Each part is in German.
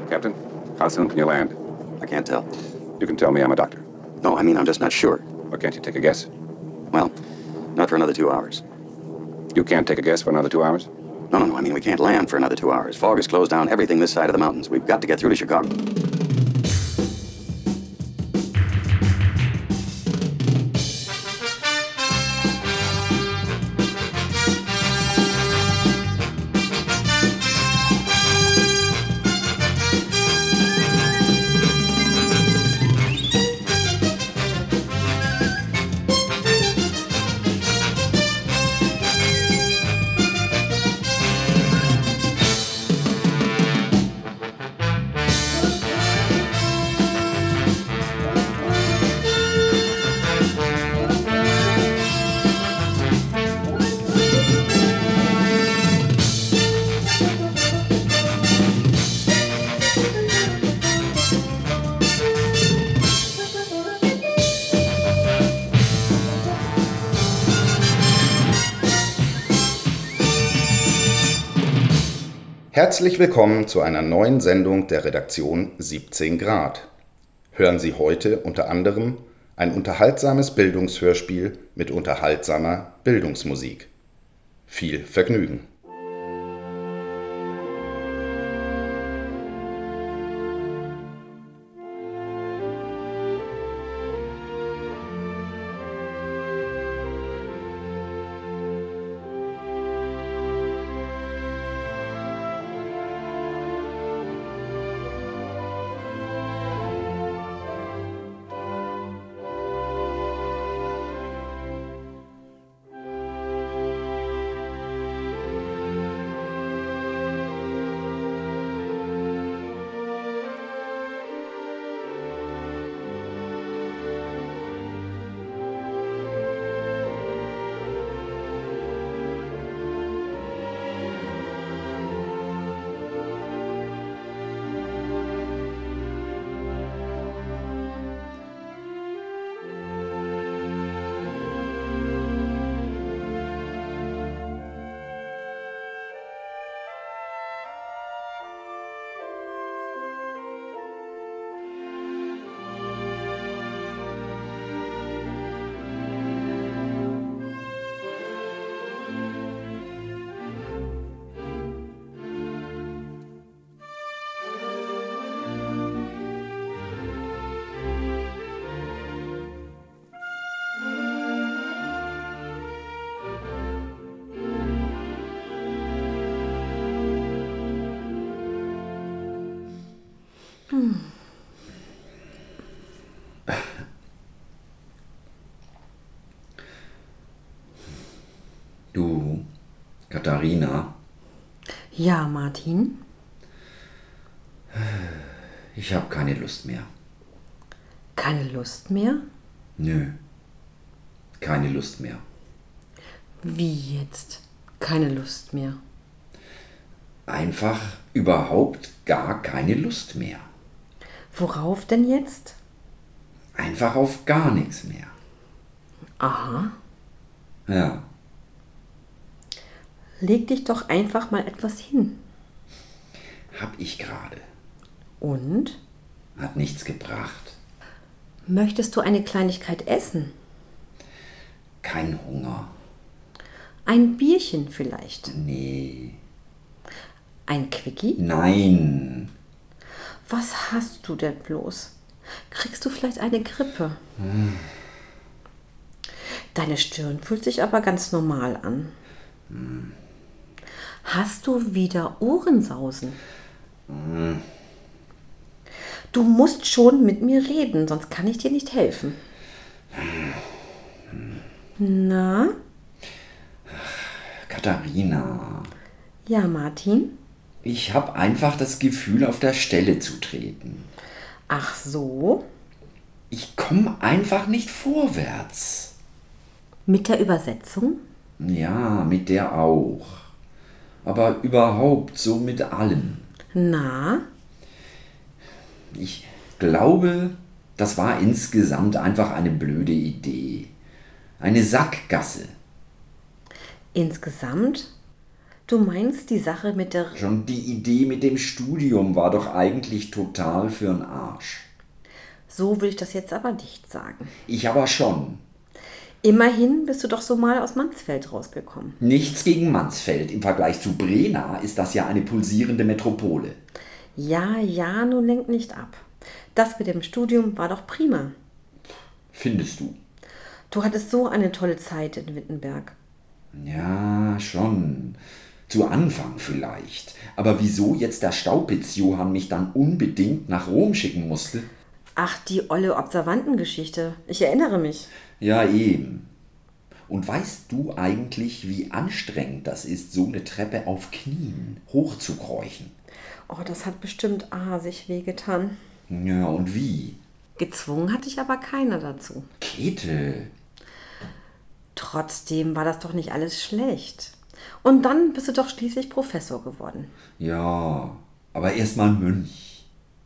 Captain, how soon can you land? I can't tell. You can tell me I'm a doctor. No, I mean, I'm just not sure. Or can't you take a guess? Well, not for another 2 hours. You can't take a guess for another 2 hours? No, I mean, we can't land for another 2 hours. Fog has closed down everything this side of the mountains. We've got to get through to Chicago. Herzlich willkommen zu einer neuen Sendung der Redaktion 17 Grad. Hören Sie heute unter anderem ein unterhaltsames Bildungshörspiel mit unterhaltsamer Bildungsmusik. Viel Vergnügen! Du, Katharina? Ja, Martin? Ich habe keine Lust mehr. Keine Lust mehr? Nö, keine Lust mehr. Wie jetzt? Keine Lust mehr? Einfach überhaupt gar keine Lust mehr. Worauf denn jetzt? Einfach auf gar nichts mehr. Aha. Ja. Leg dich doch einfach mal etwas hin. Hab ich gerade. Und? Hat nichts gebracht. Möchtest du eine Kleinigkeit essen? Kein Hunger. Ein Bierchen vielleicht? Nee. Ein Quickie? Nein. Was hast du denn bloß? Kriegst du vielleicht eine Grippe? Deine Stirn fühlt sich aber ganz normal an. Hast du wieder Ohrensausen? Du musst schon mit mir reden, sonst kann ich dir nicht helfen. Na? Katharina. Ja, Martin? Ich habe einfach das Gefühl, auf der Stelle zu treten. Ach so? Ich komme einfach nicht vorwärts. Mit der Übersetzung? Ja, mit der auch. Aber überhaupt so mit allem. Na? Ich glaube, das war insgesamt einfach eine blöde Idee. Eine Sackgasse. Insgesamt? Du meinst die Sache mit der... Schon die Idee mit dem Studium war doch eigentlich total für'n Arsch. So will ich das jetzt aber nicht sagen. Ich aber schon. Immerhin bist du doch so mal aus Mansfeld rausgekommen. Nichts gegen Mansfeld. Im Vergleich zu Brena ist das ja eine pulsierende Metropole. Ja, nun lenk nicht ab. Das mit dem Studium war doch prima. Findest du? Du hattest so eine tolle Zeit in Wittenberg. Ja, schon. Zu Anfang vielleicht. Aber wieso jetzt der Staupitz-Johann mich dann unbedingt nach Rom schicken musste? Ach, die olle Observantengeschichte. Ich erinnere mich. Ja, eben. Und weißt du eigentlich, wie anstrengend das ist, so eine Treppe auf Knien hochzukräuchen? Oh, das hat bestimmt sich wehgetan. Ja, und wie? Gezwungen hatte ich aber keiner dazu. Käthe. Trotzdem war das doch nicht alles schlecht. Und dann bist du doch schließlich Professor geworden. Ja, aber erst mal Mönch.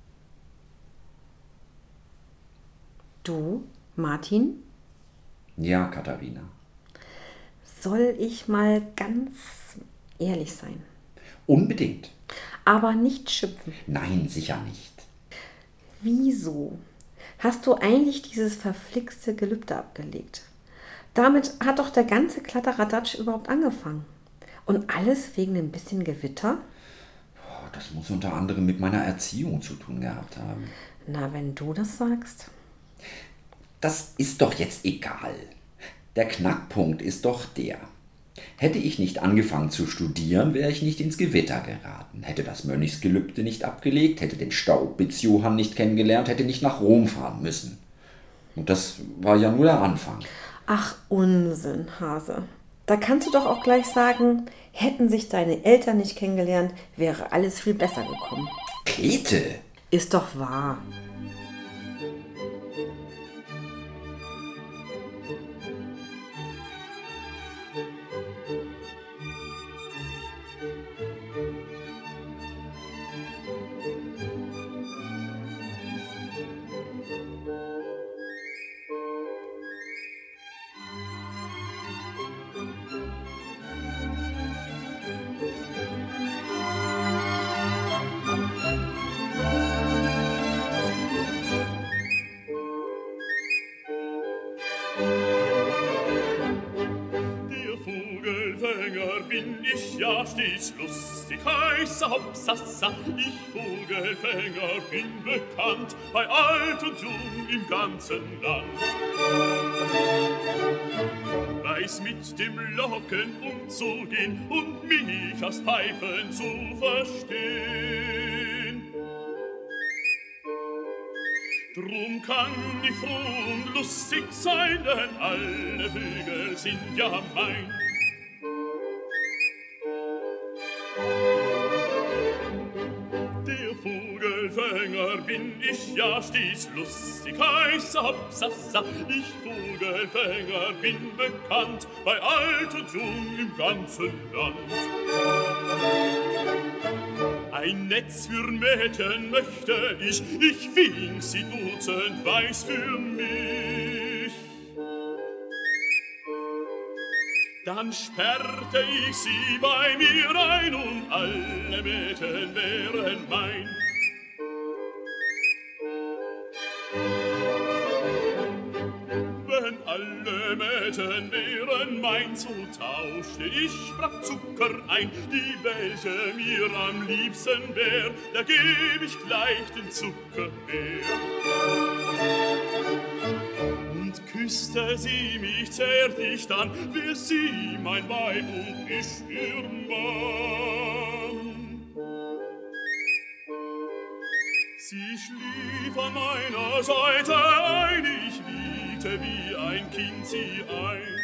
Du, Martin? Ja, Katharina. Soll ich mal ganz ehrlich sein? Unbedingt. Aber nicht schimpfen. Nein, sicher nicht. Wieso hast du eigentlich dieses verflixte Gelübde abgelegt? Damit hat doch der ganze Kladderadatsch überhaupt angefangen. Und alles wegen ein bisschen Gewitter? Das muss unter anderem mit meiner Erziehung zu tun gehabt haben. Na, wenn du das sagst. Das ist doch jetzt egal. Der Knackpunkt ist doch der. Hätte ich nicht angefangen zu studieren, wäre ich nicht ins Gewitter geraten. Hätte das Mönchsgelübde nicht abgelegt, hätte den Staupitz-Johann nicht kennengelernt, hätte nicht nach Rom fahren müssen. Und das war ja nur der Anfang. Ach, Unsinn, Hase. Da kannst du doch auch gleich sagen, hätten sich deine Eltern nicht kennengelernt, wäre alles viel besser gekommen. Käthe! Ist doch wahr. Bin ich ja stets lustig, heiße Hopsassa, ich Vogelfänger bin bekannt, bei alt und jung im ganzen Land. Weiß mit dem Locken umzugehen und mich aus Pfeifen zu verstehen. Drum kann ich froh und lustig sein, denn alle Vögel sind ja mein. Der Vogelfänger bin ich ja stets lustig, heiße Hopsassa, ich Vogelfänger bin bekannt, bei alt und jung im ganzen Land. Ein Netz für Mädchen möchte ich fing sie dutzend weiß für mich. Dann sperrte ich sie bei mir ein und alle Mädchen wären mein. Wenn alle Mädchen wären mein, so tauschte ich brav Zucker ein, die welche mir am liebsten wär, da geb ich gleich den Zucker her. Küsste sie mich zärtlich, dann wär sie mein Weib und ich ihr Mann. Sie schlief an meiner Seite ein, ich wiegte wie ein Kind sie ein.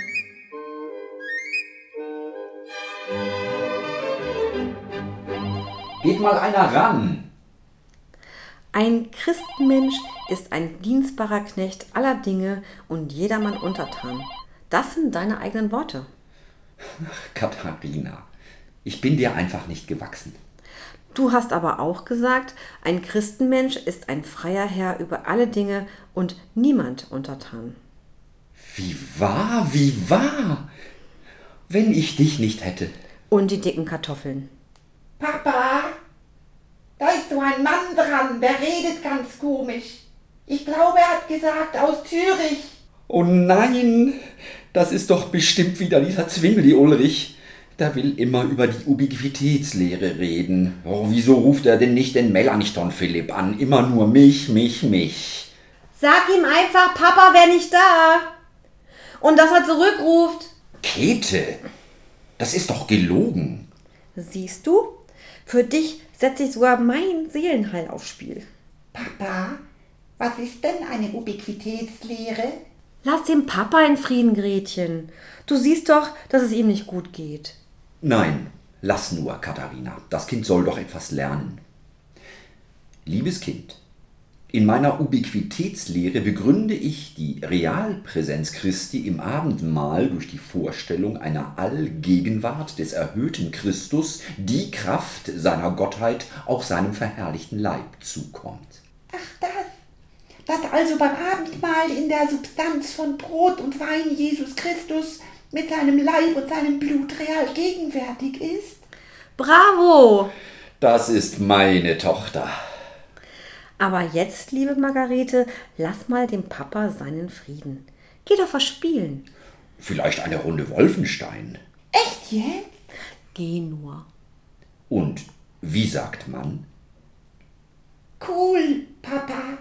Geht mal einer ran! Ein Christenmensch ist ein dienstbarer Knecht aller Dinge und jedermann untertan. Das sind deine eigenen Worte. Katharina, ich bin dir einfach nicht gewachsen. Du hast aber auch gesagt, ein Christenmensch ist ein freier Herr über alle Dinge und niemand untertan. Wie wahr, wie wahr! Wenn ich dich nicht hätte. Und die dicken Kartoffeln. Papa, da ist so ein Mann dran, der redet ganz komisch. Ich glaube, er hat gesagt, aus Zürich. Oh nein, das ist doch bestimmt wieder dieser Zwingli Ulrich. Der will immer über die Ubiquitätslehre reden. Oh, wieso ruft er denn nicht den Melanchthon Philipp an? Immer nur mich. Sag ihm einfach, Papa wäre nicht da. Und dass er zurückruft. Käthe, das ist doch gelogen. Siehst du? Für dich setze ich sogar mein Seelenheil aufs Spiel. Papa, was ist denn eine Ubiquitätslehre? Lass den Papa in Frieden, Gretchen. Du siehst doch, dass es ihm nicht gut geht. Nein, lass nur, Katharina. Das Kind soll doch etwas lernen. Liebes Kind, in meiner Ubiquitätslehre begründe ich die Realpräsenz Christi im Abendmahl durch die Vorstellung einer Allgegenwart des erhöhten Christus, die Kraft seiner Gottheit auch seinem verherrlichten Leib zukommt. Ach, dass also beim Abendmahl in der Substanz von Brot und Wein Jesus Christus mit seinem Leib und seinem Blut real gegenwärtig ist? Bravo! Das ist meine Tochter. Aber jetzt, liebe Margarete, lass mal dem Papa seinen Frieden. Geh doch was spielen. Vielleicht eine Runde Wolfenstein. Echt jetzt? Geh nur. Und wie sagt man? Cool, Papa.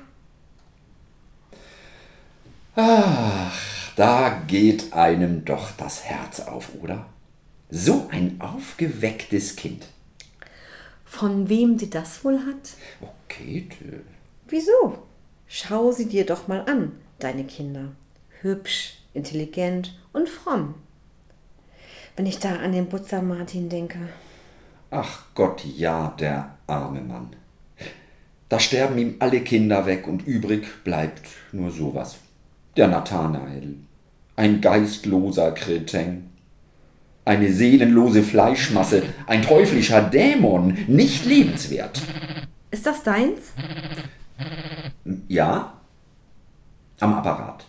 Ach, da geht einem doch das Herz auf, oder? So ein aufgewecktes Kind. Von wem sie das wohl hat? Oh, Käthe. Wieso? Schau sie dir doch mal an, deine Kinder. Hübsch, intelligent und fromm. Wenn ich da an den Butzer Martin denke. Ach Gott, ja, der arme Mann. Da sterben ihm alle Kinder weg und übrig bleibt nur sowas. Der Nathanael, ein geistloser Kretin, eine seelenlose Fleischmasse, ein teuflischer Dämon, nicht lebenswert. Ist das deins? Ja, am Apparat.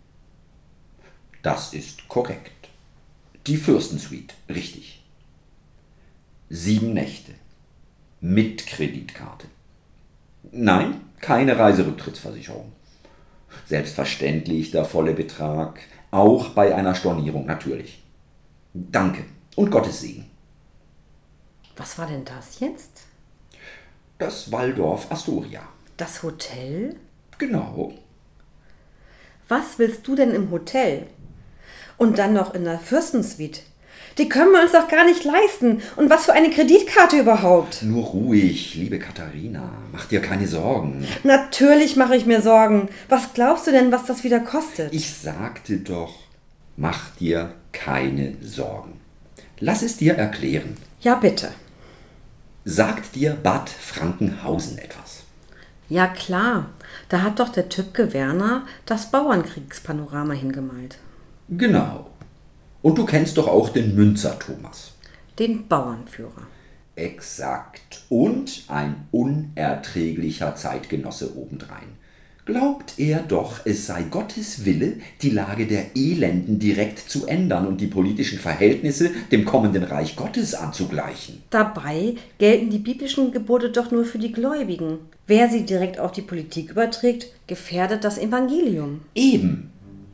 Das ist korrekt. Die Fürstensuite, richtig. 7 Nächte. Mit Kreditkarte. Nein, keine Reiserücktrittsversicherung. Selbstverständlich der volle Betrag, auch bei einer Stornierung, natürlich. Danke und Gottes Segen. Was war denn das jetzt? Das Waldorf Astoria. Das Hotel? Genau. Was willst du denn im Hotel? Und dann noch in der Fürstensuite. Die können wir uns doch gar nicht leisten. Und was für eine Kreditkarte überhaupt? Nur ruhig, liebe Katharina. Mach dir keine Sorgen. Natürlich mache ich mir Sorgen. Was glaubst du denn, was das wieder kostet? Ich sagte doch, mach dir keine Sorgen. Lass es dir erklären. Ja, bitte. Sagt dir Bad Frankenhausen etwas? Ja, klar. Da hat doch der Tübke Werner das Bauernkriegspanorama hingemalt. Genau. Und du kennst doch auch den Münzer Thomas. Den Bauernführer. Exakt. Und ein unerträglicher Zeitgenosse obendrein. Glaubt er doch, es sei Gottes Wille, die Lage der Elenden direkt zu ändern und die politischen Verhältnisse dem kommenden Reich Gottes anzugleichen. Dabei gelten die biblischen Gebote doch nur für die Gläubigen. Wer sie direkt auf die Politik überträgt, gefährdet das Evangelium. Eben.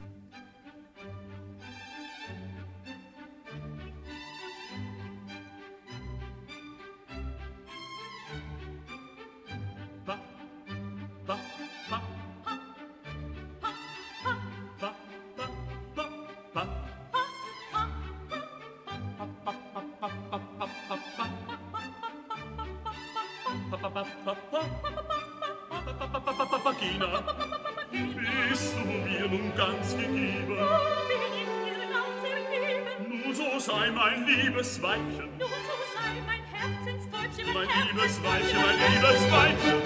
Papagina, bist du mir nun ganz gegeben? Bin ich dir ganz ergeben? Nun so sei mein liebes Weibchen, Nun so sei mein Herzenstäubchen, mein liebes Weibchen, mein liebes Weibchen.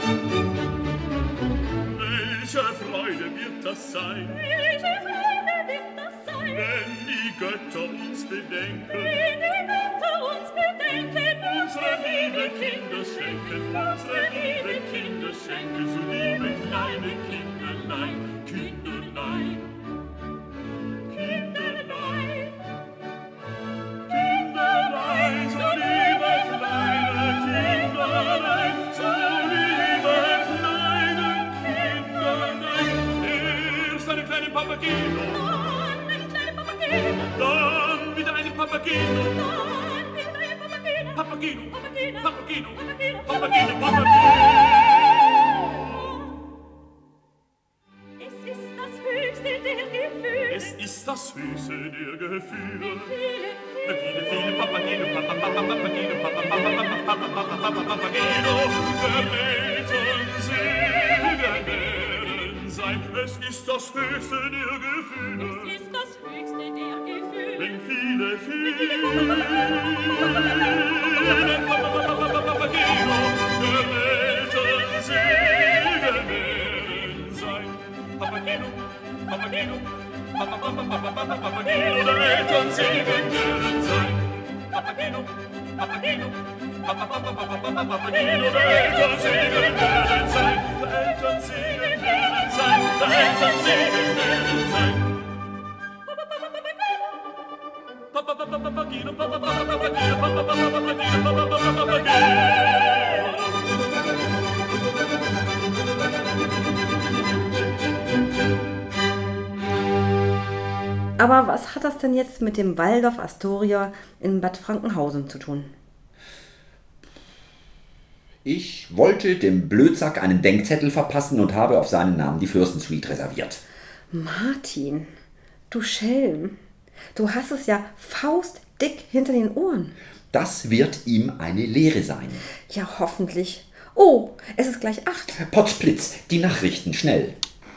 Welche Freude wird das sein, Welche Freude wird das sein, wenn die Götter uns bedenken, wenn die Götter uns bedenken, unsere liebe Kinder schenken, unsere liebe Kinder schenken, so liebe kleine Kinderlein, Kinderlein, Kinderlein, Kinderlein, so Papageno. Dann einen kleinen Papageno. Dann wieder einen Papageno. Dann wieder ein Papageno. Papageno, Papageno. Papageno, Papageno. Papageno, Papageno. Es ist das höchste der Gefühle. Es ist das Höchste der Gefühle. Viele, Viele Papageno, Papageno, Papageno, der Eltern singen werden sein. Es ist das Höchste der Gefühle. es ist das höchste der Gefühle. Wenn viele Papageno, der Eltern singen werden sein. Papageno, Papageno, Papageno, der Eltern singen werden sein. Papageno, Papageno, Papageno, der Eltern singen werden sein. Der Eltern singen werden sein. Der Eltern singen werden sein. Papageno, Papageno, Papageno. Aber was hat das denn jetzt mit dem Waldorf Astoria in Bad Frankenhausen zu tun? Ich wollte dem Blödsack einen Denkzettel verpassen und habe auf seinen Namen die Fürstensuite reserviert. Martin, du Schelm, du hast es ja faustdick hinter den Ohren. Das wird ihm eine Lehre sein. Ja, hoffentlich. Oh, es ist gleich 8. Potzblitz, die Nachrichten, schnell.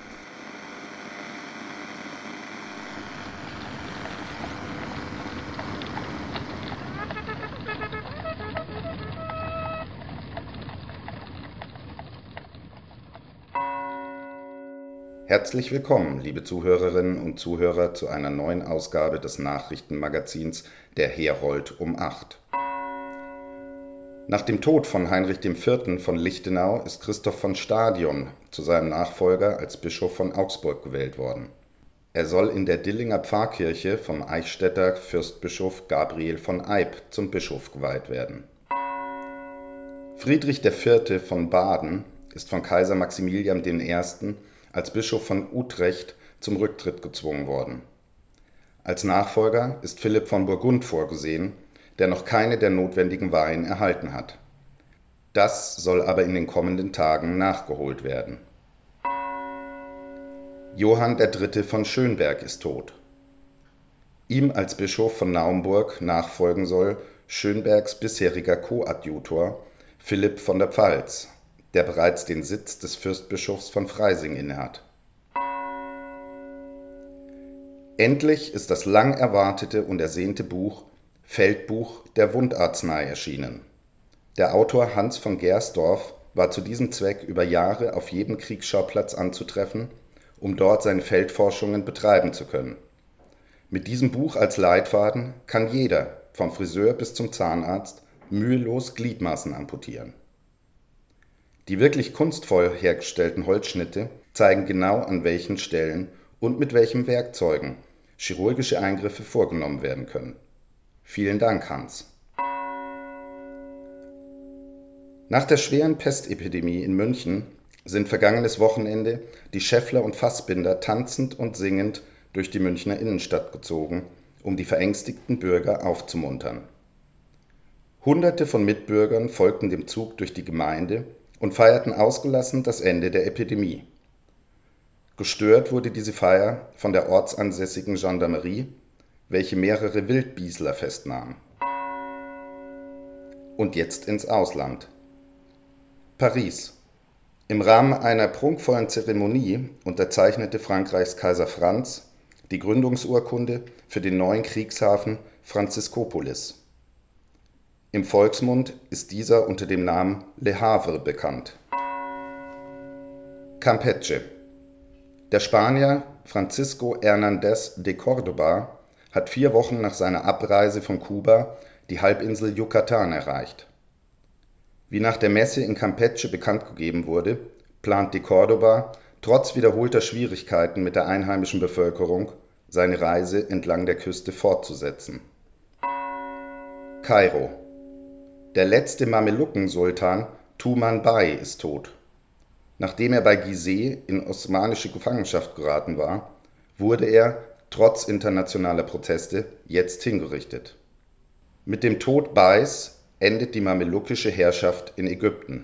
Herzlich willkommen, liebe Zuhörerinnen und Zuhörer, zu einer neuen Ausgabe des Nachrichtenmagazins Der Herold um 8. Nach dem Tod von Heinrich IV. Von Lichtenau ist Christoph von Stadion zu seinem Nachfolger als Bischof von Augsburg gewählt worden. Er soll in der Dillinger Pfarrkirche vom Eichstätter Fürstbischof Gabriel von Eyb zum Bischof geweiht werden. Friedrich IV. Von Baden ist von Kaiser Maximilian I. als Bischof von Utrecht zum Rücktritt gezwungen worden. Als Nachfolger ist Philipp von Burgund vorgesehen, der noch keine der notwendigen Weihen erhalten hat. Das soll aber in den kommenden Tagen nachgeholt werden. Johann III. Von Schönberg ist tot. Ihm als Bischof von Naumburg nachfolgen soll Schönbergs bisheriger Koadjutor Philipp von der Pfalz, der bereits den Sitz des Fürstbischofs von Freising innehat. Endlich ist das lang erwartete und ersehnte Buch Feldbuch der Wundarznei erschienen. Der Autor Hans von Gersdorf war zu diesem Zweck über Jahre auf jedem Kriegsschauplatz anzutreffen, um dort seine Feldforschungen betreiben zu können. Mit diesem Buch als Leitfaden kann jeder, vom Friseur bis zum Zahnarzt, mühelos Gliedmaßen amputieren. Die wirklich kunstvoll hergestellten Holzschnitte zeigen genau, an welchen Stellen und mit welchen Werkzeugen chirurgische Eingriffe vorgenommen werden können. Vielen Dank, Hans. Nach der schweren Pestepidemie in München sind vergangenes Wochenende die Schäffler und Fassbinder tanzend und singend durch die Münchner Innenstadt gezogen, um die verängstigten Bürger aufzumuntern. Hunderte von Mitbürgern folgten dem Zug durch die Gemeinde und feierten ausgelassen das Ende der Epidemie. Gestört wurde diese Feier von der ortsansässigen Gendarmerie, welche mehrere Wildbiesler festnahm. Und jetzt ins Ausland. Paris. Im Rahmen einer prunkvollen Zeremonie unterzeichnete Frankreichs Kaiser Franz die Gründungsurkunde für den neuen Kriegshafen Franciscopolis. Im Volksmund ist dieser unter dem Namen Le Havre bekannt. Campeche. Der Spanier Francisco Hernández de Córdoba hat 4 Wochen nach seiner Abreise von Kuba die Halbinsel Yucatan erreicht. Wie nach der Messe in Campeche bekannt gegeben wurde, plant de Córdoba trotz wiederholter Schwierigkeiten mit der einheimischen Bevölkerung seine Reise entlang der Küste fortzusetzen. Kairo. Der letzte Mamelucken-Sultan Tuman Bey ist tot. Nachdem er bei Gizeh in osmanische Gefangenschaft geraten war, wurde er, trotz internationaler Proteste, jetzt hingerichtet. Mit dem Tod Beys endet die mamelukische Herrschaft in Ägypten.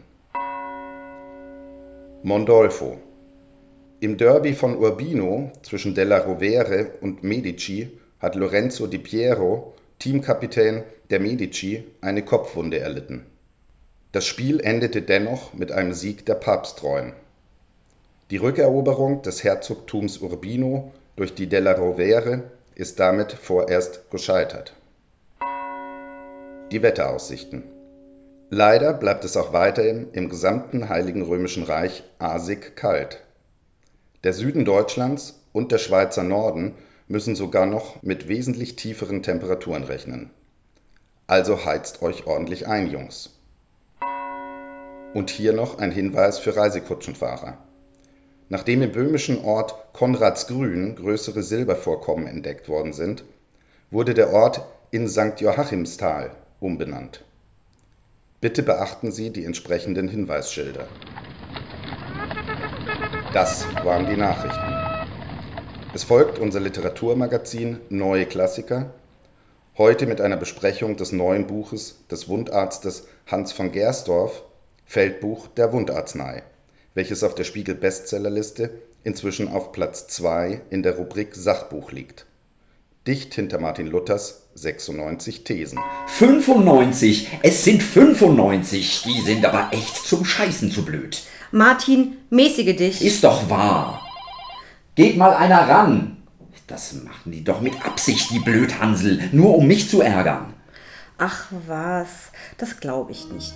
Mondolfo. Im Derby von Urbino zwischen Della Rovere und Medici hat Lorenzo Di Piero, Teamkapitän der Medici, eine Kopfwunde erlitten. Das Spiel endete dennoch mit einem Sieg der Papsttreuen. Die Rückeroberung des Herzogtums Urbino durch die Della Rovere ist damit vorerst gescheitert. Die Wetteraussichten. Leider bleibt es auch weiterhin im gesamten Heiligen Römischen Reich asig kalt. Der Süden Deutschlands und der Schweizer Norden müssen sogar noch mit wesentlich tieferen Temperaturen rechnen. Also heizt euch ordentlich ein, Jungs. Und hier noch ein Hinweis für Reisekutschenfahrer. Nachdem im böhmischen Ort Konradsgrün größere Silbervorkommen entdeckt worden sind, wurde der Ort in St. Joachimsthal umbenannt. Bitte beachten Sie die entsprechenden Hinweisschilder. Das waren die Nachrichten. Es folgt unser Literaturmagazin Neue Klassiker, heute mit einer Besprechung des neuen Buches des Wundarztes Hans von Gersdorff, Feldbuch der Wundarznei, welches auf der Spiegel-Bestsellerliste inzwischen auf Platz 2 in der Rubrik Sachbuch liegt. Dicht hinter Martin Luthers 96 Thesen. 95! Es sind 95! Die sind aber echt zum Scheißen zu blöd. Martin, mäßige dich. Ist doch wahr. Geht mal einer ran. Das machen die doch mit Absicht, die Blödhansel, nur um mich zu ärgern. Ach was, das glaube ich nicht.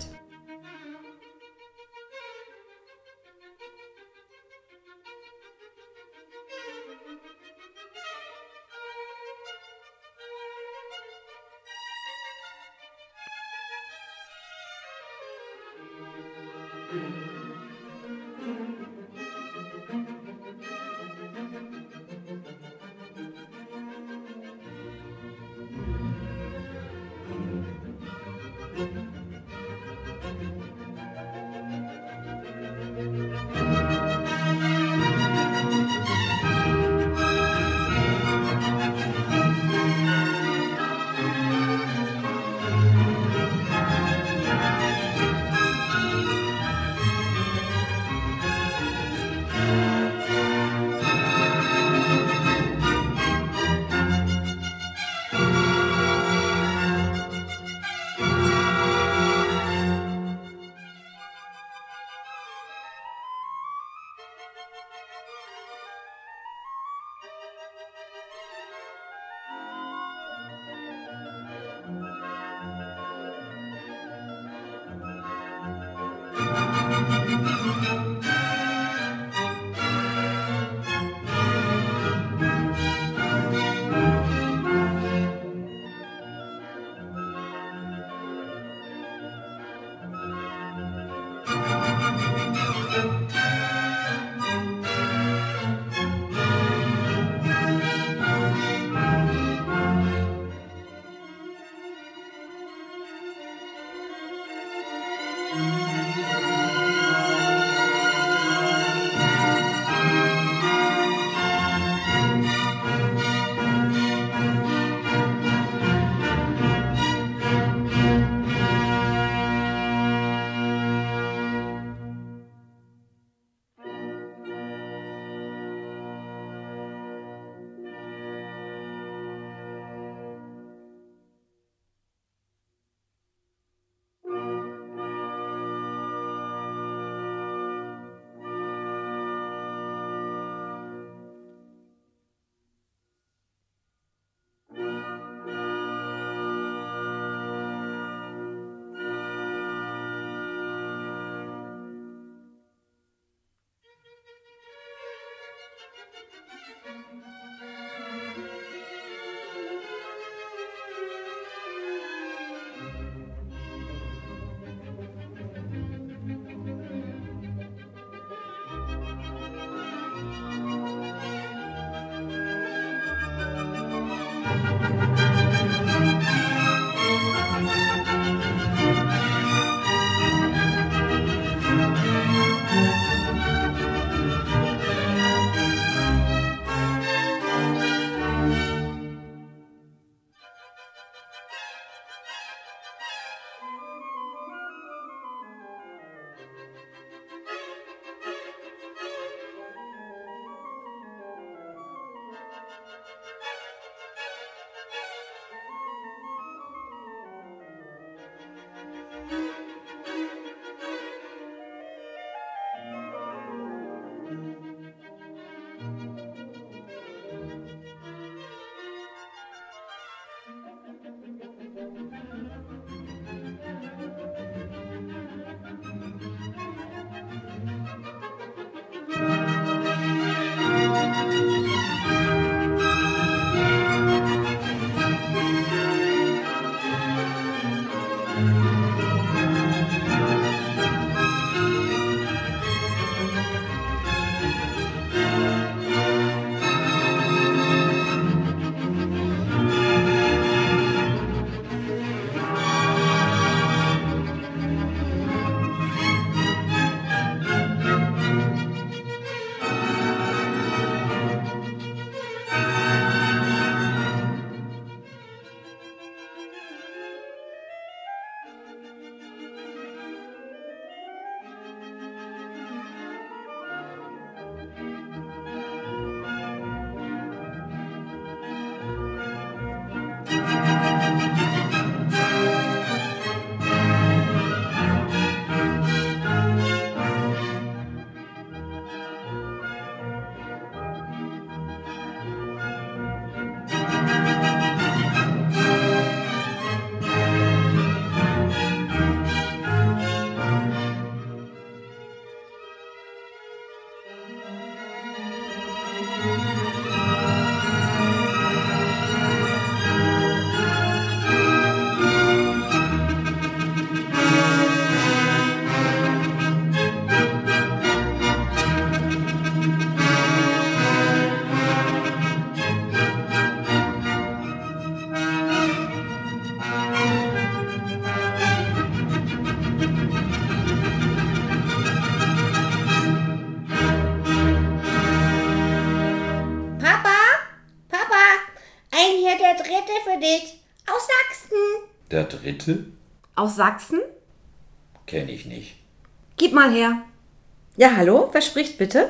Der Dritte für dich. Aus Sachsen. Der Dritte? Aus Sachsen? Kenne ich nicht. Gib mal her. Ja, hallo, wer spricht bitte?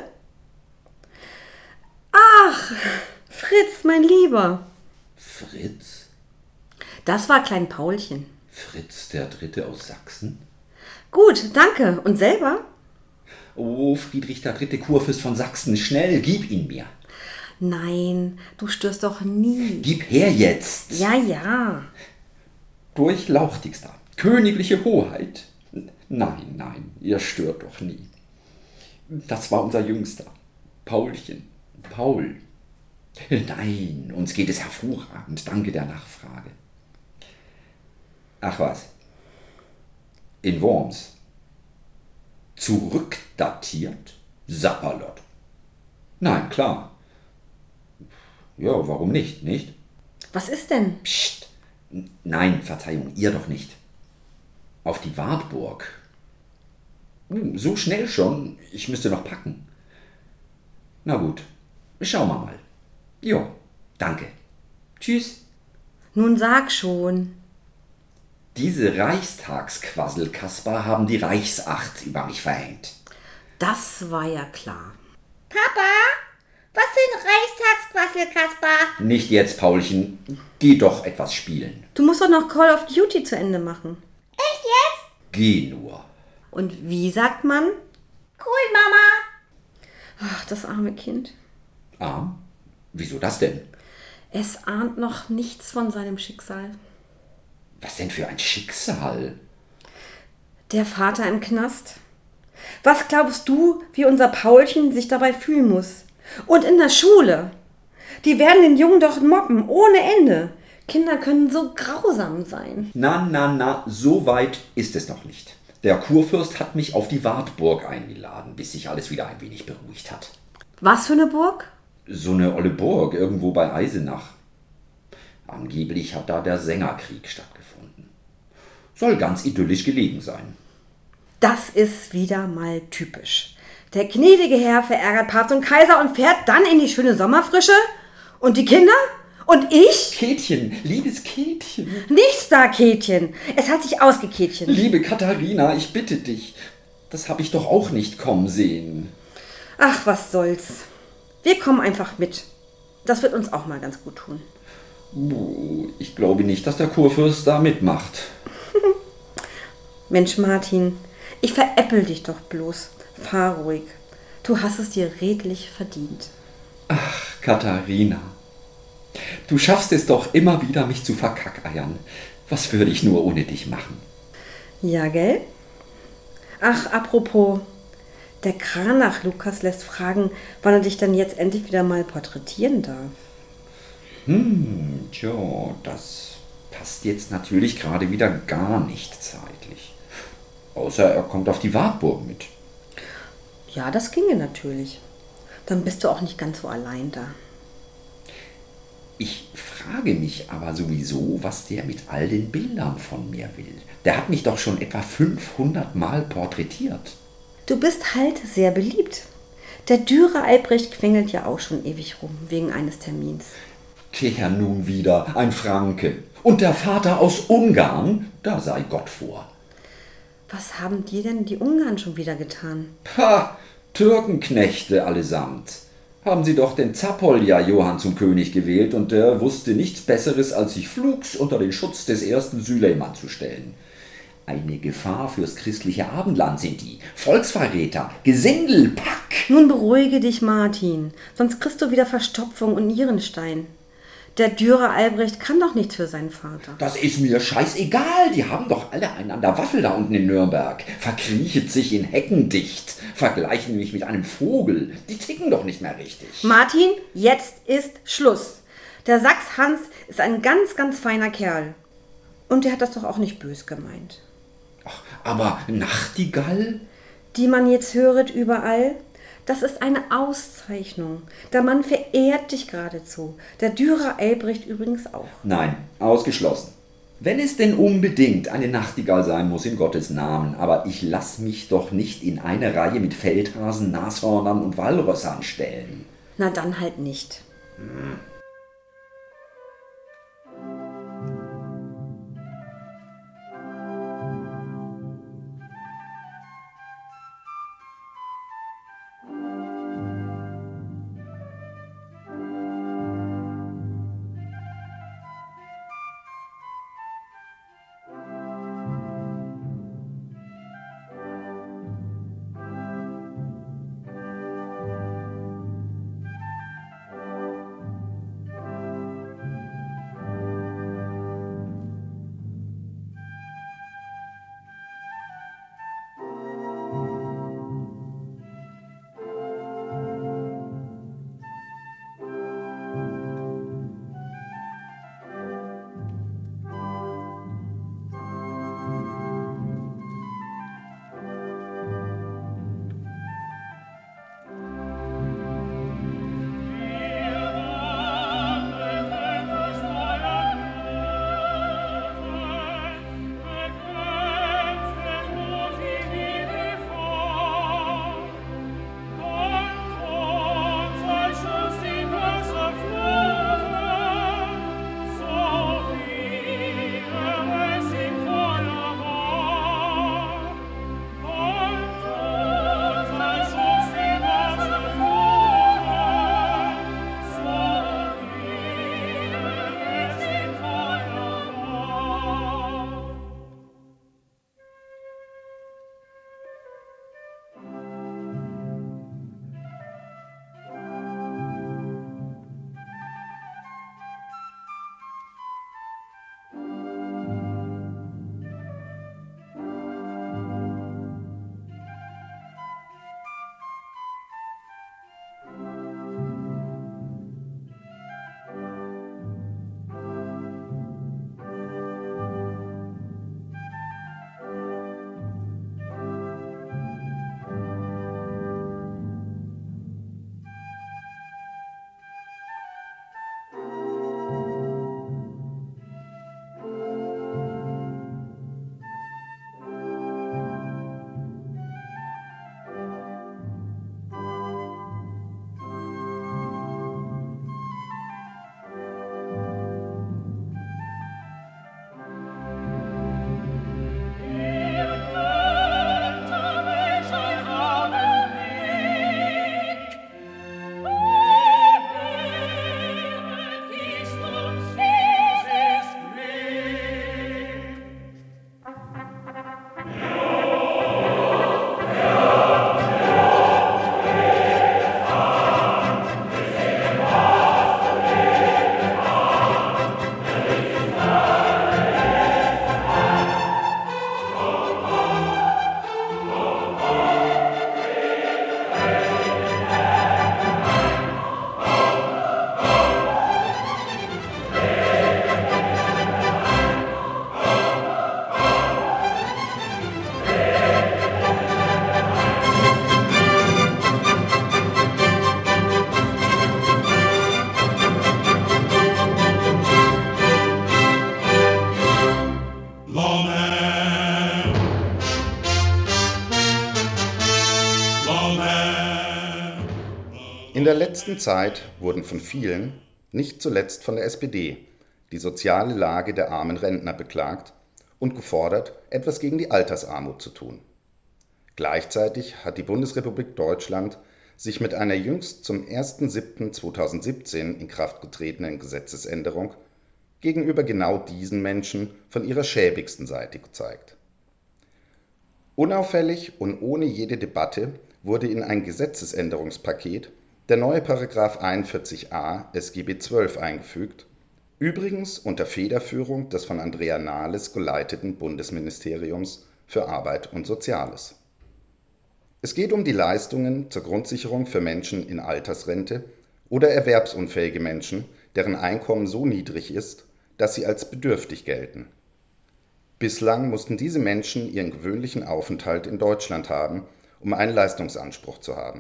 Ach, Fritz, mein Lieber. Fritz? Das war Klein Paulchen. Fritz, der Dritte aus Sachsen? Gut, danke. Und selber? Oh, Friedrich der Dritte, Kurfürst von Sachsen, schnell, gib ihn mir. Nein, du störst doch nie. Gib her jetzt. Ja, ja. Durchlauchtigster, königliche Hoheit. Nein, nein, ihr stört doch nie. Das war unser Jüngster, Paulchen, Paul. Nein, uns geht es hervorragend, danke der Nachfrage. Ach was, in Worms. Zurückdatiert? Sapperlot. Nein, klar. Ja, warum nicht, nicht? Was ist denn? Psst. Nein, Verzeihung, ihr doch nicht. Auf die Wartburg. So schnell schon, ich müsste noch packen. Na gut, schauen wir mal. Jo, danke. Tschüss. Nun sag schon. Diese Reichstagsquassel, Kaspar, haben die Reichsacht über mich verhängt. Das war ja klar. Papa, was sind Reichstagsquassel, Kaspar? Nicht jetzt, Paulchen. Geh doch etwas spielen. Du musst doch noch Call of Duty zu Ende machen. Echt jetzt? Geh nur. Und wie sagt man? Cool, Mama. Ach, das arme Kind. Ah, wieso das denn? Es ahnt noch nichts von seinem Schicksal. Was denn für ein Schicksal? Der Vater im Knast. Was glaubst du, wie unser Paulchen sich dabei fühlen muss? Und in der Schule. Die werden den Jungen doch mobben, ohne Ende. Kinder können so grausam sein. Na, so weit ist es noch nicht. Der Kurfürst hat mich auf die Wartburg eingeladen, bis sich alles wieder ein wenig beruhigt hat. Was für eine Burg? So eine olle Burg, irgendwo bei Eisenach. Angeblich hat da der Sängerkrieg stattgefunden. Soll ganz idyllisch gelegen sein. Das ist wieder mal typisch. Der gnädige Herr verärgert Papst und Kaiser und fährt dann in die schöne Sommerfrische? Und die Kinder? Und ich? Kätchen, liebes Kätchen. Nichts da, Kätchen. Es hat sich ausgekätchen. Liebe Katharina, ich bitte dich. Das habe ich doch auch nicht kommen sehen. Ach, was soll's. Wir kommen einfach mit. Das wird uns auch mal ganz gut tun. Ich glaube nicht, dass der Kurfürst da mitmacht. Mensch, Martin, ich veräppel dich doch bloß. Fahr ruhig. Du hast es dir redlich verdient. Ach, Katharina. Du schaffst es doch immer wieder, mich zu verkackeiern. Was würde ich nur ohne dich machen? Ja, gell? Ach, apropos. Der Kranach Lukas lässt fragen, wann er dich dann jetzt endlich wieder mal porträtieren darf. Tja, das passt jetzt natürlich gerade wieder gar nicht zeitlich. Außer er kommt auf die Wartburg mit. Ja, das ginge natürlich. Dann bist du auch nicht ganz so allein da. Ich frage mich aber sowieso, was der mit all den Bildern von mir will. Der hat mich doch schon etwa 500 Mal porträtiert. Du bist halt sehr beliebt. Der Dürer Albrecht quengelt ja auch schon ewig rum, wegen eines Termins. Der nun wieder, ein Franke. Und der Vater aus Ungarn, da sei Gott vor. Was haben dir denn die Ungarn schon wieder getan? Ha, Türkenknechte allesamt. Haben sie doch den Zapolja Johann zum König gewählt und der wusste nichts Besseres, als sich flugs unter den Schutz des ersten Süleyman zu stellen. Eine Gefahr fürs christliche Abendland sind die. Volksverräter, Gesindel, Pack. Nun beruhige dich, Martin, sonst kriegst du wieder Verstopfung und Nierenstein. Der Dürer Albrecht kann doch nichts für seinen Vater. Das ist mir scheißegal. Die haben doch alle einen an der Waffel da unten in Nürnberg. Verkriechet sich in Hecken dicht. Vergleichen mich mit einem Vogel. Die ticken doch nicht mehr richtig. Martin, jetzt ist Schluss. Der Sachs Hans ist ein ganz, ganz feiner Kerl. Und der hat das doch auch nicht bös gemeint. Ach, aber Nachtigall? Die man jetzt höret überall, das ist eine Auszeichnung. Der Mann verehrt dich geradezu. Der Dürer Albrecht übrigens auch. Nein, ausgeschlossen. Wenn es denn unbedingt eine Nachtigall sein muss, in Gottes Namen. Aber ich lass mich doch nicht in eine Reihe mit Feldhasen, Nashörnern und Walrössern stellen. Na dann halt nicht. In der letzten Zeit wurden von vielen, nicht zuletzt von der SPD, die soziale Lage der armen Rentner beklagt und gefordert, etwas gegen die Altersarmut zu tun. Gleichzeitig hat die Bundesrepublik Deutschland sich mit einer jüngst zum 1.7.2017 in Kraft getretenen Gesetzesänderung gegenüber genau diesen Menschen von ihrer schäbigsten Seite gezeigt. Unauffällig und ohne jede Debatte wurde in ein Gesetzesänderungspaket der neue Paragraph 41a SGB XII eingefügt, Übrigens unter Federführung des von Andrea Nahles geleiteten Bundesministeriums für Arbeit und Soziales. Es geht um die Leistungen zur Grundsicherung für Menschen in Altersrente oder erwerbsunfähige Menschen, deren Einkommen so niedrig ist, dass sie als bedürftig gelten. Bislang mussten diese Menschen ihren gewöhnlichen Aufenthalt in Deutschland haben, um einen Leistungsanspruch zu haben.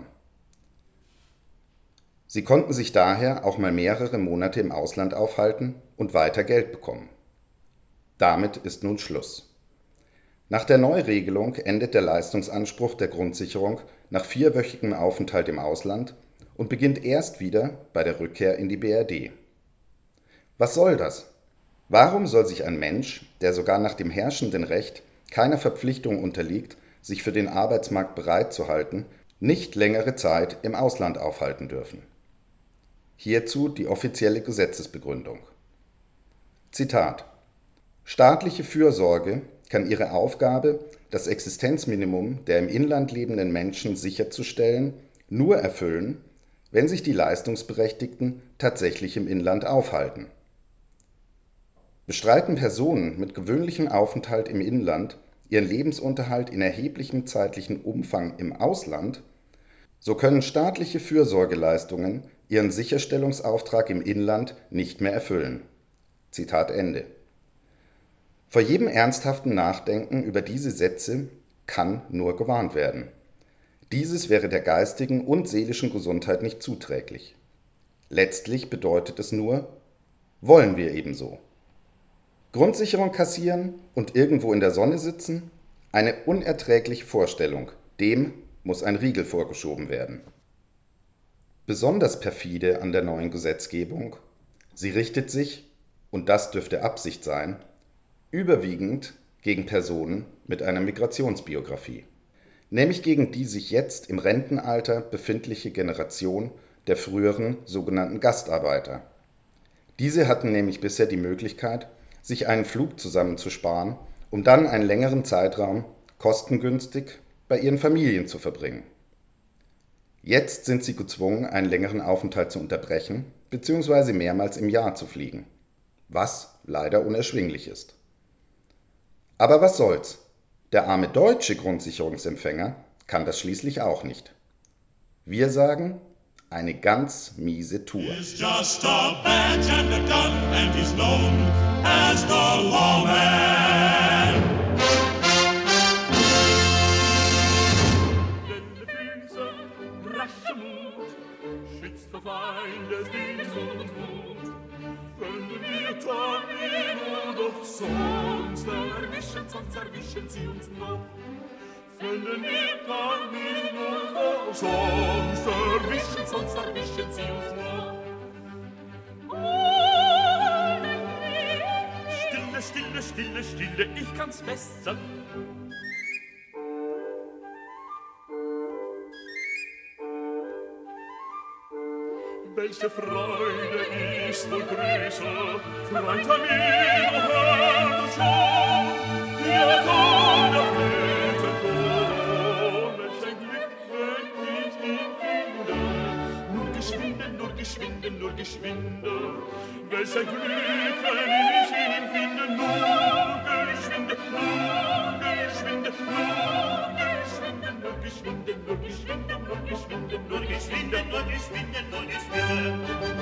Sie konnten sich daher auch mal mehrere Monate im Ausland aufhalten und weiter Geld bekommen. Damit ist nun Schluss. Nach der Neuregelung endet der Leistungsanspruch der Grundsicherung nach 4-wöchigem Aufenthalt im Ausland und beginnt erst wieder bei der Rückkehr in die BRD. Was soll das? Warum soll sich ein Mensch, der sogar nach dem herrschenden Recht keiner Verpflichtung unterliegt, sich für den Arbeitsmarkt bereit zu halten, nicht längere Zeit im Ausland aufhalten dürfen? Hierzu die offizielle Gesetzesbegründung. Zitat: Staatliche Fürsorge kann ihre Aufgabe, das Existenzminimum der im Inland lebenden Menschen sicherzustellen, nur erfüllen, wenn sich die Leistungsberechtigten tatsächlich im Inland aufhalten. Bestreiten Personen mit gewöhnlichem Aufenthalt im Inland ihren Lebensunterhalt in erheblichem zeitlichen Umfang im Ausland, so können staatliche Fürsorgeleistungen ihren Sicherstellungsauftrag im Inland nicht mehr erfüllen. Zitat Ende. Vor jedem ernsthaften Nachdenken über diese Sätze kann nur gewarnt werden. Dieses wäre der geistigen und seelischen Gesundheit nicht zuträglich. Letztlich bedeutet es nur, wollen wir ebenso. Grundsicherung kassieren und irgendwo in der Sonne sitzen? Eine unerträgliche Vorstellung, dem muss ein Riegel vorgeschoben werden. Besonders perfide an der neuen Gesetzgebung, sie richtet sich, und das dürfte Absicht sein, überwiegend gegen Personen mit einer Migrationsbiografie, nämlich gegen die sich jetzt im Rentenalter befindliche Generation der früheren sogenannten Gastarbeiter. Diese hatten nämlich bisher die Möglichkeit, sich einen Flug zusammenzusparen, um dann einen längeren Zeitraum kostengünstig bei ihren Familien zu verbringen. Jetzt sind sie gezwungen, einen längeren Aufenthalt zu unterbrechen bzw. mehrmals im Jahr zu fliegen, was leider unerschwinglich ist. Aber was soll's? Der arme deutsche Grundsicherungsempfänger kann das schließlich auch nicht. Wir sagen, eine ganz miese Tour. He's just a badge and a gun and he's known as the Lawman. Blinde Füße, rasche Mut, schützt vor Feindesdienst und Mut. Können wir Tornado doch sonst erwischen sie uns noch. Finden wir Tornado doch sonst erwischen sie uns noch. Stille, stille, stille, stille, ich kann's besser. Welche Freude ist wohl größer, Freund an mir, o Herr, du schon, ihr Sohn der Flöte Ton, welch ein Glück, wenn ich ihn finde, nur geschwinde, nur geschwinde, nur geschwinde, welch ein Glück, wenn ich ihn finde, nur geschwinde, nur geschwinde, nur geschwinde, nur geschwinde, nur geschwinde, nur geschwinde, nur geschwinde, nur geschwinde, nur geschwinde.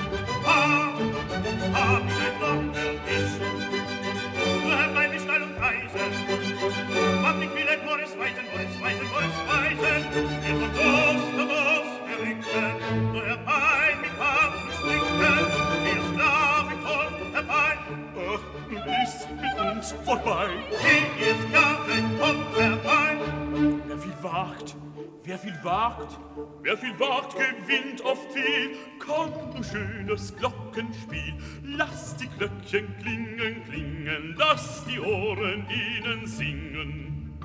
Haben wir noch erwischt, woher bleib ich steil und reise, hab ich will nur es weiten, nur es weiten, nur es weiten, wir von Dost berichten, nur herbei mit Waffen springen, wir Sklaven kommt herbei, ach, nun ist's mit uns vorbei, ihr Sklaven kommt herbei. Wer viel wagt, gewinnt oft viel. Kommt, du schönes Glockenspiel, lasst die Glöckchen klingen, klingen, lasst die Ohren ihnen singen.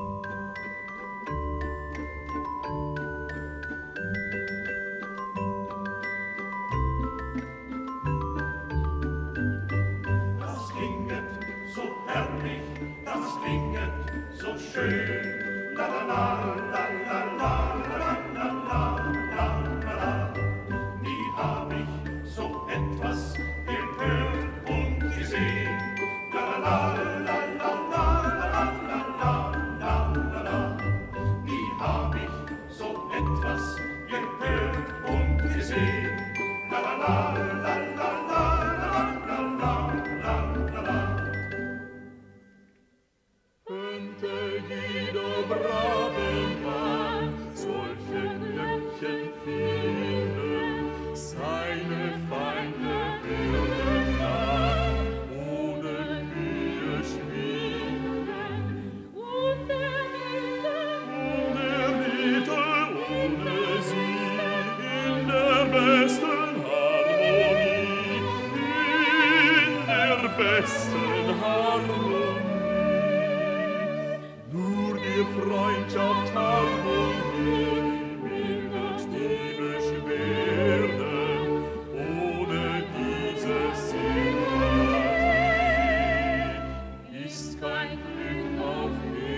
Das klinget so herrlich, das klinget so schön, la la la la la la. Nie hab ich so etwas gehört Freundschaft, Harmonie, mildert die Beschwerden. Ohne diese Sympathie ist kein Glück auf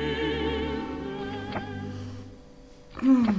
Erden.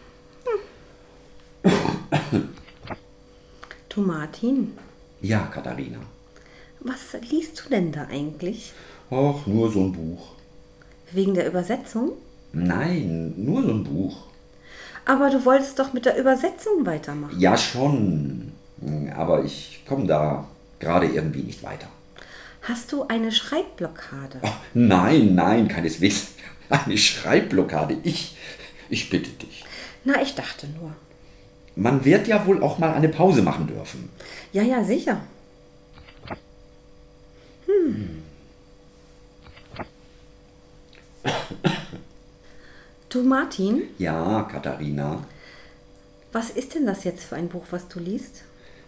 Du Martin, Ja, Katharina. was liest du denn da eigentlich? Och, nur so ein Buch. Wegen der Übersetzung? Nein, nur so ein Buch. Aber du wolltest doch mit der Übersetzung weitermachen. Ja, schon. Aber ich komme da gerade irgendwie nicht weiter. Hast du eine Schreibblockade? Ach, nein, keineswegs. Eine Schreibblockade. Ich bitte dich. Na, ich dachte nur. Man wird ja wohl auch mal eine Pause machen dürfen. Ja, sicher. Du Martin, Ja, Katharina. was ist denn das jetzt für ein Buch, was du liest?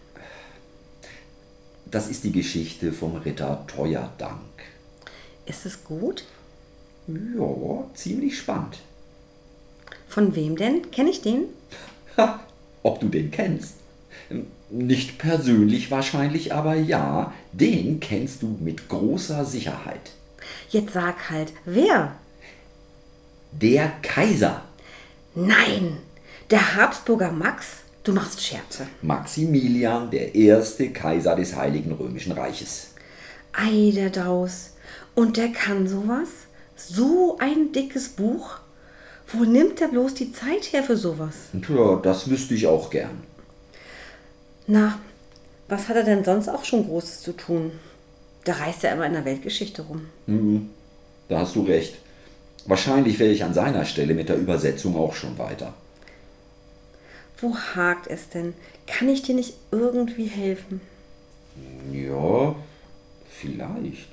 Das ist die Geschichte vom Ritter Teuerdank. Ist es gut? Ja, ziemlich spannend. Von wem denn? Kenne ich den? Ha, ob du den kennst? Nicht persönlich wahrscheinlich, aber ja, den kennst du mit großer Sicherheit. Jetzt sag halt, wer? Der Kaiser, Nein, der Habsburger Max? Du machst Scherze. Maximilian, der erste Kaiser des Heiligen Römischen Reiches. Ei, der Daus. Und der kann sowas? So ein dickes Buch? Wo nimmt der bloß die Zeit her für sowas? Tja, das wüsste ich auch gern. Na, was hat er denn sonst auch schon Großes zu tun? Da reist er immer in der Weltgeschichte rum. Da hast du recht. Wahrscheinlich wäre ich an seiner Stelle mit der Übersetzung auch schon weiter. Wo hakt es denn? Kann ich dir nicht irgendwie helfen? Ja, vielleicht.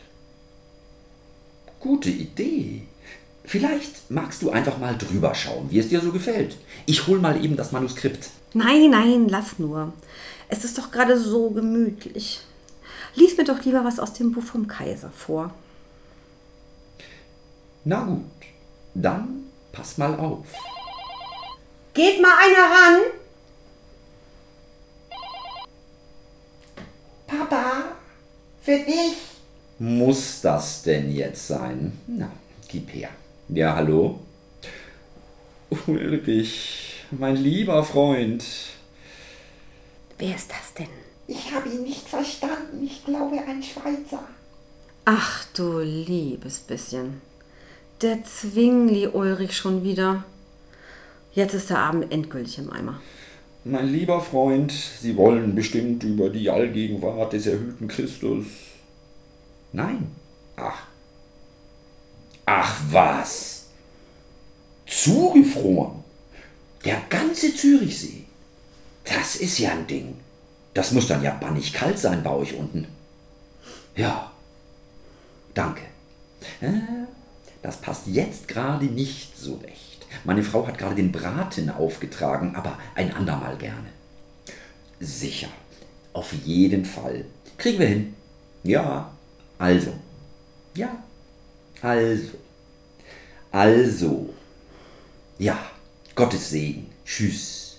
Gute Idee. Vielleicht magst du einfach mal drüber schauen, wie es dir so gefällt. Ich hol mal eben das Manuskript. Nein, lass nur. Es ist doch gerade so gemütlich. Lies mir doch lieber was aus dem Buch vom Kaiser vor. Na gut, dann pass mal auf. Geht mal einer ran. Papa, für dich. Muss das denn jetzt sein? Na, gib her. Ja, hallo? Ulrich, mein lieber Freund. Wer ist das denn? Ich habe ihn nicht verstanden. Ich glaube, ein Schweizer. Ach du liebes bisschen. Der Zwingli Ulrich schon wieder. Jetzt ist der Abend endgültig im Eimer. Mein lieber Freund, Sie wollen bestimmt über die Allgegenwart des erhöhten Christus. Nein. Ach was. Zugefroren. Der ganze Zürichsee. Das ist ja ein Ding. Das muss dann ja bannig kalt sein bei euch unten. Ja. Danke. Das passt jetzt gerade nicht so recht. Meine Frau hat gerade den Braten aufgetragen, aber ein andermal gerne. Sicher. Auf jeden Fall. Kriegen wir hin. Ja. Also. Ja. Also. Ja. Gottes Segen. Tschüss.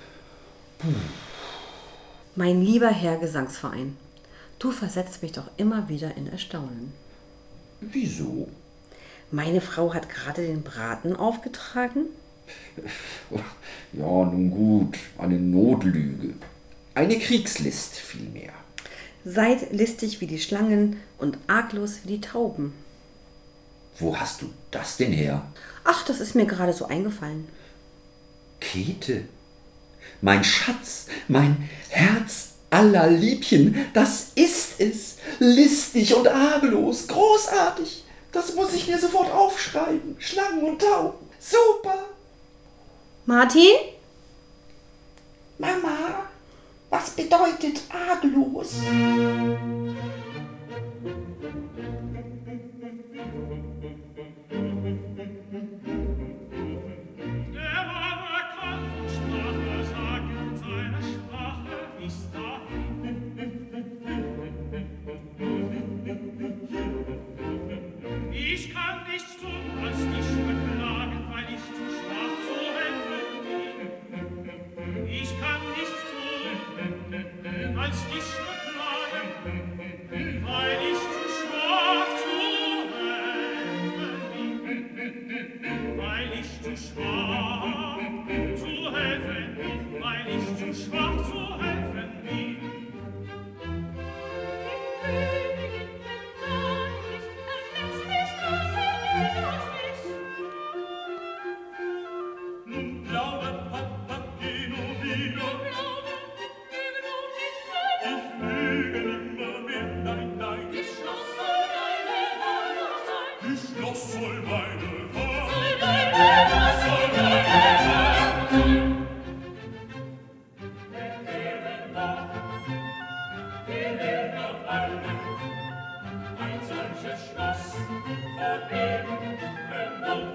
Mein lieber Herr Gesangsverein, du versetzt mich doch immer wieder in Erstaunen. Wieso? Meine Frau hat gerade den Braten aufgetragen? Ja, nun gut. Eine Notlüge. Eine Kriegslist vielmehr. Seid listig wie die Schlangen und arglos wie die Tauben. Wo hast du das denn her? Ach, das ist mir gerade so eingefallen. Käthe, mein Schatz, mein Herz aller Liebchen, das ist es. Listig und arglos, großartig. Das muss ich mir sofort aufschreiben. Schlangen und Tauben, super. Martin? Mama, was bedeutet arglos? Der wahre Kampf Sprache sagt, seine Sprache ist dahin. Ich kann nichts tun, als dich beklagen, als ich beklagen, weil ich zu schwach zu helfen, weil ich zu schwach zu helfen, weil ich zu schwach zu helfen bin. Nun glaube, Papageno wieder. Ich lüge nimmer mehr, nein, nein. Das Schloss soll meine Wahrheit sein. Das Schloss soll meine Wahrheit sein. Soll meine Wahrheit sein. Wir werden alle ein solches Schloss von eben und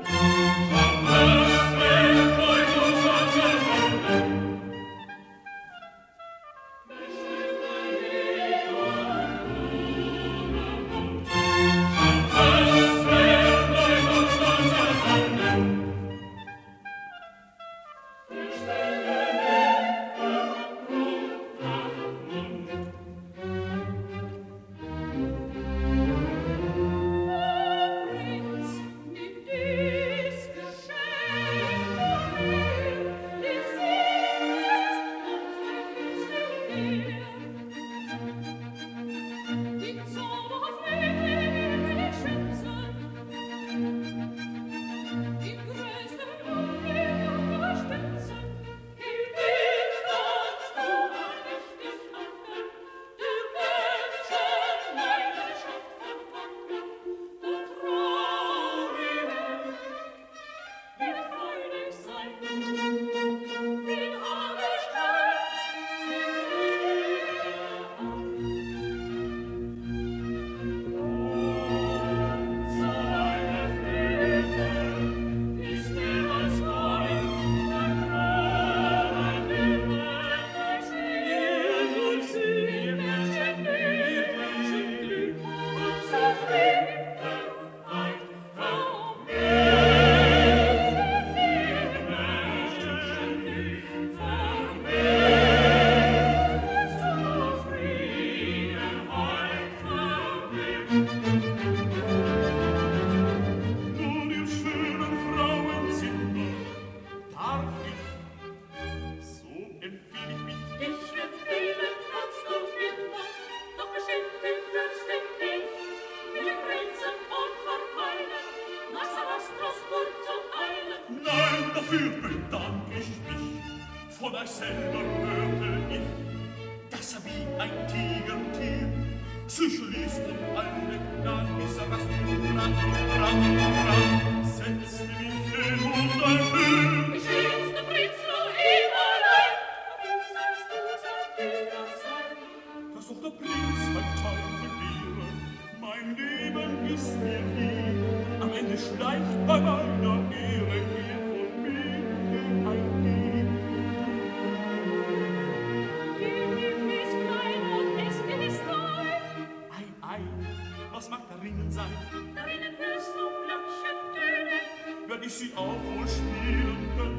dafür bedank ich mich. Von euch selber hörte ich, dass er wie ein Tigertier sich ließ alle Gnaden, bis er was setzte mich hin und ein Höhe. Ich ließ den Prinz nur ihm allein. Sollst du sein Diener sein? Dass doch der Prinz mein Teufel wäre. Mein Leben ist mir lieb. Am Ende schleicht bei meiner Ehre hier von mir ein Lieb. Ihr Lieb ist klein und es ist dein. Ei, was mag darinnen sein? Darinnen hörst du Glöckchen tönen. Werd ich sie auch wohl spielen können?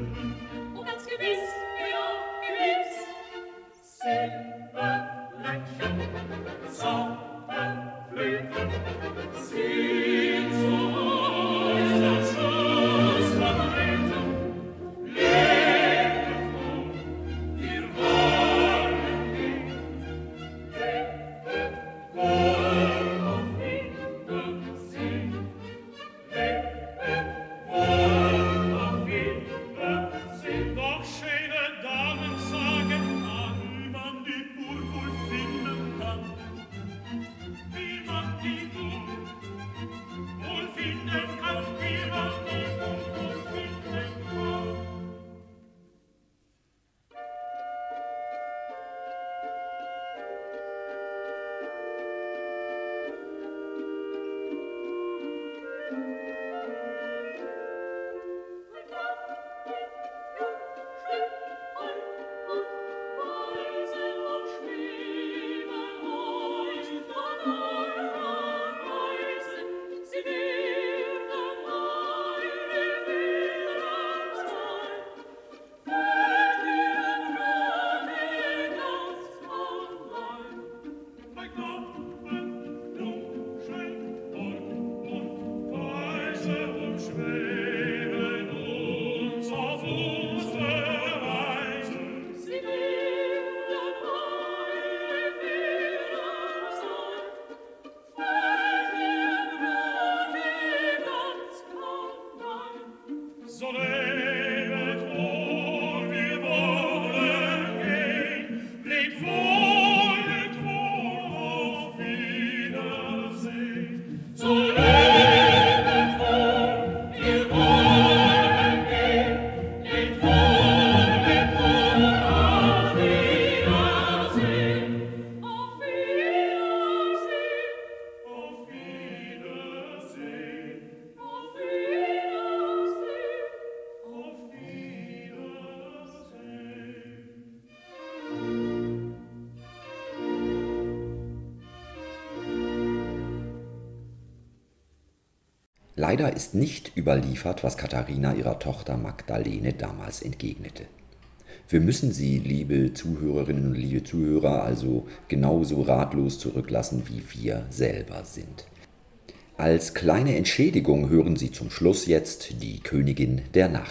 Leider ist nicht überliefert, was Katharina ihrer Tochter Magdalene damals entgegnete. Wir müssen Sie, liebe Zuhörerinnen und liebe Zuhörer, also genauso ratlos zurücklassen, wie wir selber sind. Als kleine Entschädigung hören Sie zum Schluss jetzt die Königin der Nacht.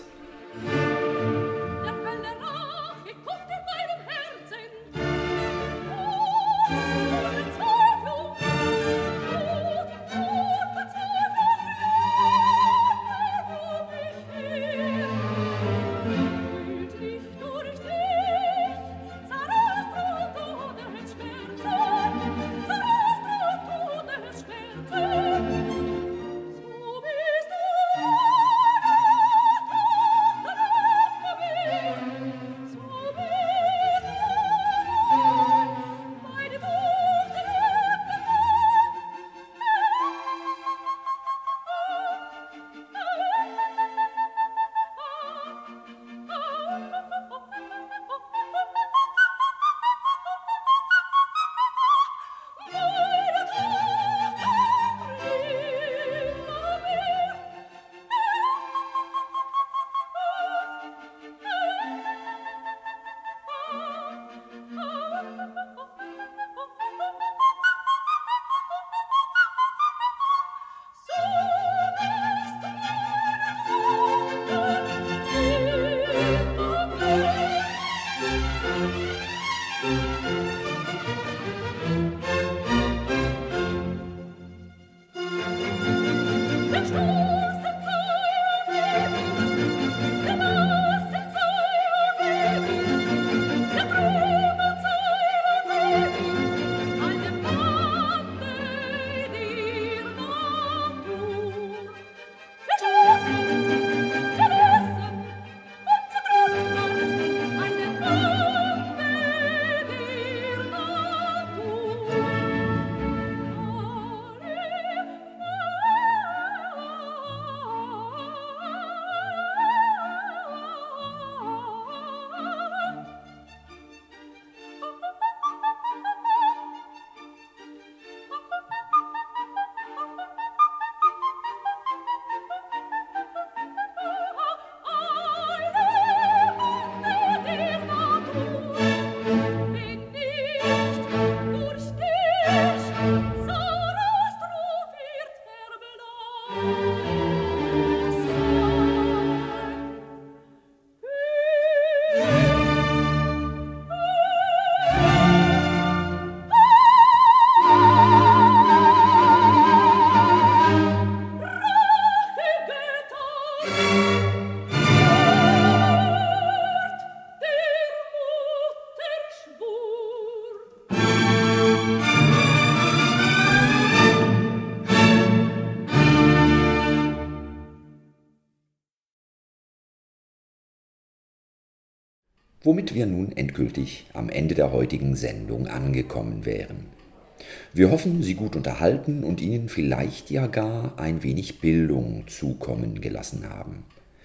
Womit wir nun endgültig am Ende der heutigen Sendung angekommen wären. Wir hoffen, Sie gut unterhalten und Ihnen vielleicht ja gar ein wenig Bildung zukommen gelassen haben.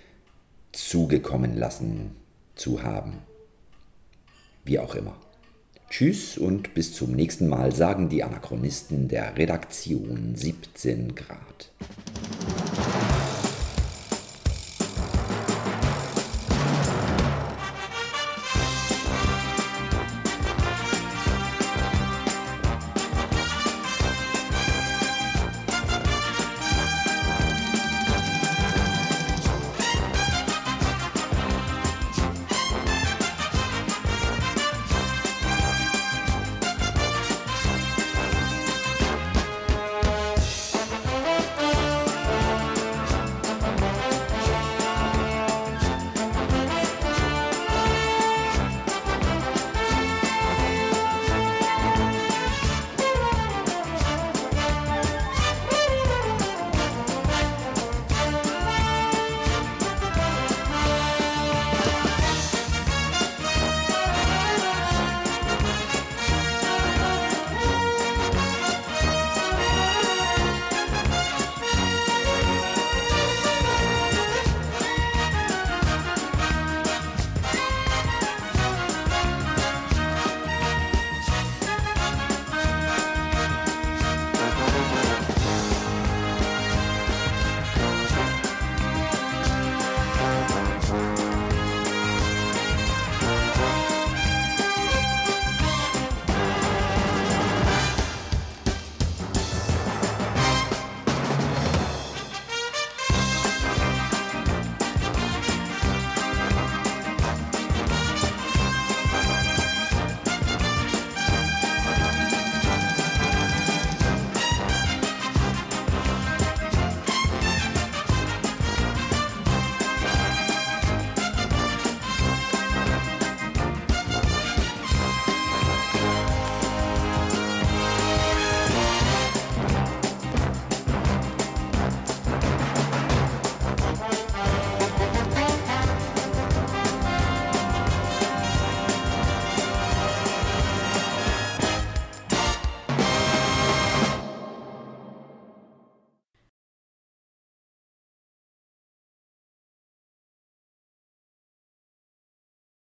Zugekommen lassen zu haben. Wie auch immer. Tschüss und bis zum nächsten Mal, sagen die Anachronisten der Redaktion 17 Grad.